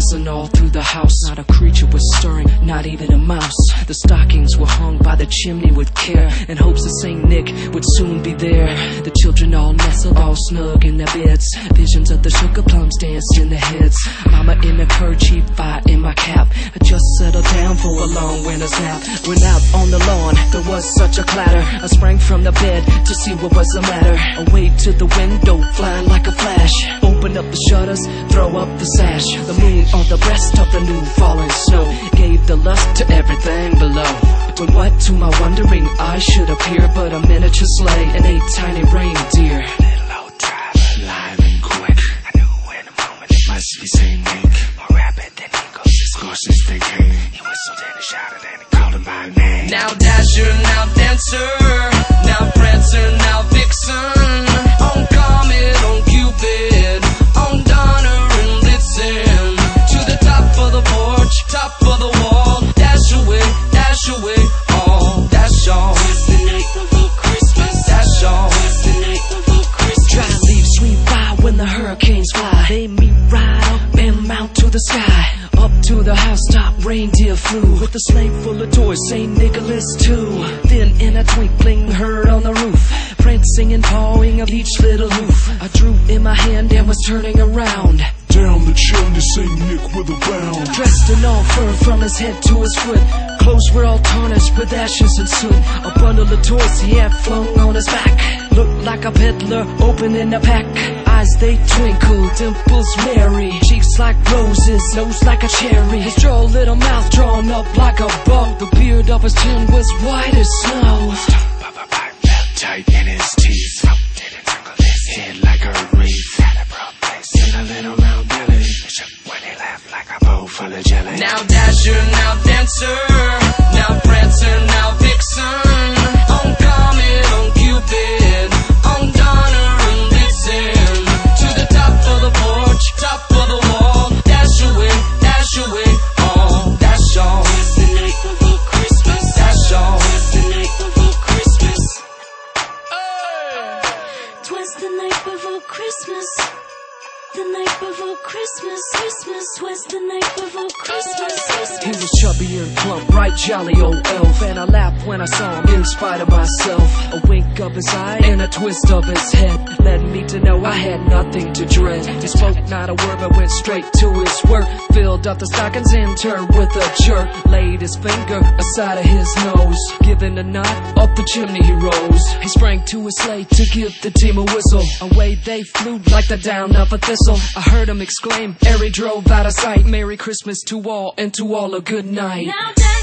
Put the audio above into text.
dancing all through the house. Not a creature was stirring, not even a mouse. The stockings were hung by the chimney with care, in hopes that Saint Nick would soon be there. The children all nestled, all snug in their beds. Visions of the sugar plums danced in their heads. Mama in a kerchief, fire in my cap. I just settled down for a long winter's nap. Went out on the lawn, there was such a clatter. I sprang from the bed to see what was the matter. Away to the window, flying like a flash. Open up the shutters, throw up the sash. The moon on the breast of the new falling snow gave the lust to everything below. When what to my wondering eyes should appear but a miniature sleigh and 8 tiny reindeer. Little old driver, live and quick. I knew in a moment it must be Saint Nick. More rapid than eagles, as course as they came. He whistled and he shouted and he called him by name. Now Dasher, now Dancer, now Prancer, now Vixen. On Comet, on Cupid, on Donner and Blitzen. To the top of the porch, top of the wall. Dash away, all. Dash all. It's the night before Christmas. Dash all. It's the night before Christmas. Dry leaves sweep by when the hurricanes fly. They meet right up and mount to the sky. Up to the housetop, reindeer flew with a sleigh full of toys, St. Nicholas too. Then in a twinkling, heard on the roof, prancing and pawing of each little hoof. I drew in my hand and was turning around. Down the chimney, Saint Nick with a bound. Dressed in all fur from his head to his foot. Clothes were all tarnished with ashes and soot. A bundle of toys he had flung on his back. Looked like a peddler opening a pack. Eyes they twinkle, dimples merry. Cheeks like roses, nose like a cherry. His droll little mouth drawn up like a bow. The beard of his chin was white as snow. Stump of a pipe felt tight in his teeth. Smoked it and tingled his head like a wreath. Had a broad face and a little round belly. It shook when he laughed like a bowl full of jelly. Now Dasher, now Dancer, now Prancer, now Vixen. On Comet, on Cupid, on Donner and Blitzen. To the top of the porch, top of the wall. Dash away, all. Dash all. It's the night before Christmas. Dash all. It's the night before Christmas. Twas the night before Christmas. The night before Christmas, Christmas was the night before Christmas. He was chubby and plump, right jolly old elf. And I laughed when I saw him in spite of myself. A wink of his eye and a twist of his head led me to know I had nothing to dread. He spoke not a word but went straight to his work. Filled up the stockings and turned with a jerk. Laid his finger aside of his nose. Giving a nod, up the chimney he rose. He sprang to his sleigh to give the team a whistle. Away they flew like the down of a thistle. I heard him exclaim ere he drove out of sight. Merry Christmas to all and to all a good night. Now